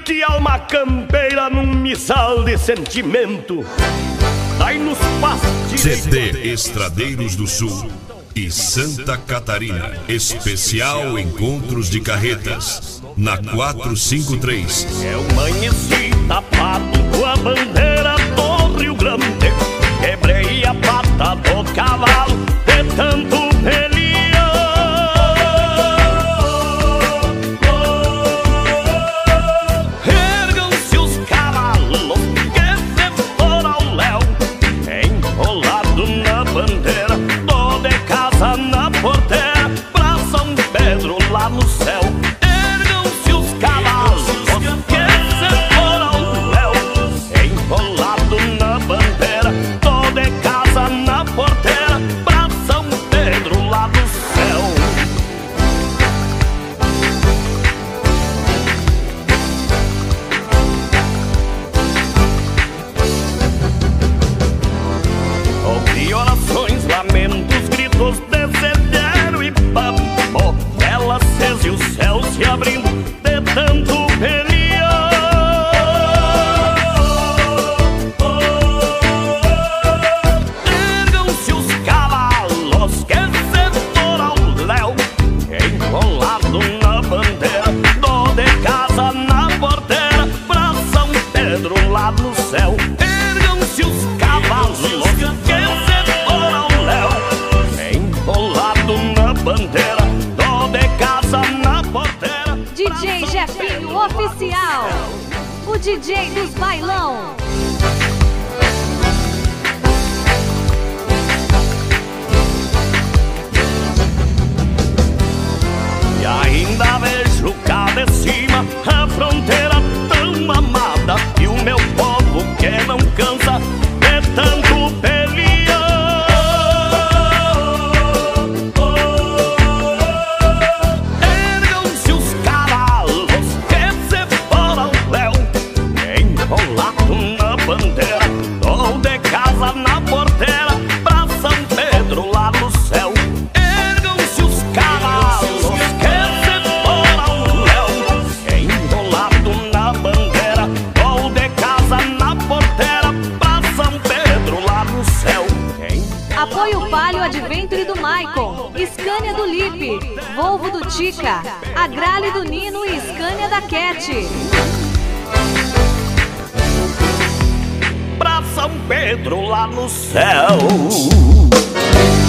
Que alma campeira num missal de sentimento. Dai-nos paz. CD Estradeiros do Sul e Santa Catarina. Especial Encontros de Carretas na 453. Eu amanheci tapado com a bandeira do Rio Grande. Quebrei a pata do cavalo de tanto pelear. No céu, ergam-se os cavalos que se foram ao léu, enrolado na bandeira, tô de casa na porteira, pra São Pedro lá do céu. Ouvi orações, lamentos, gritos, desejo e papo. Ela acesa e o céu se abrindo de tanto pelear. Ergam-se os cavalos que se foram ao léu, enrolado na bandeira, dou de casa na porteira, pra São Pedro lá no céu. Ergam-se os cavalos que se foram ao léu, enrolado na bandeira, DJ Jefinho Oficial, o DJ dos bailão. E ainda vejo cá de cima a fronteira tão amada, e o meu povo que não cansa de tanto pelear. Enrolado na bandeira, dou de casa na porteira, pra São Pedro lá no céu. Ergam-se os cavalos que se foram ao léu, enrolado na bandeira, dou de casa na porteira, pra São Pedro lá no céu. Apoio Palio Adventure do Maicon, Scania do Lipe, Volvo do Tica, Agrale do Nino e Scania da Cat. Pra São Pedro lá no céu.